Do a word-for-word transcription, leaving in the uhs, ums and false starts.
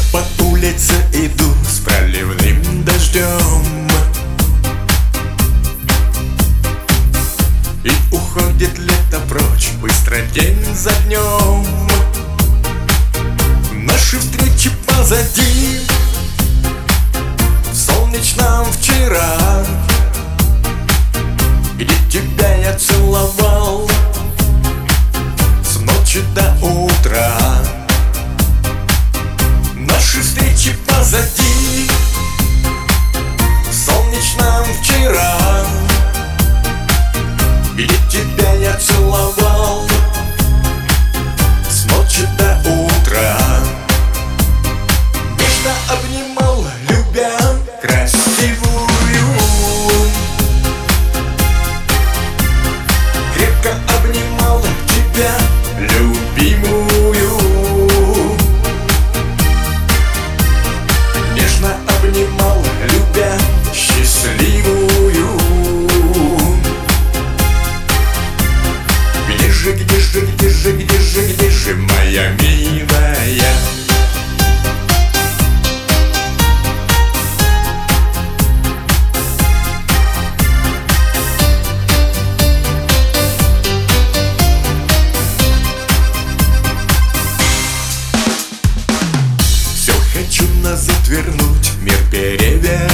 По улице иду с проливным дождем, и уходит лето прочь, быстро день за днем. Наши встречи позади, в солнечном вчера, где тебя я целовал с ночи до утра. Наши встречи позади, в солнечном вчера, где тебя я целовал с ночи до утра. Нежно обнимал, любя красивую, крепко обнимал тебя, любимую. Нежно обнимал, любя счастливую. Где же, где же, где же, где же, где же моя милая? Все хочу назад вернуть, мир перевернуть,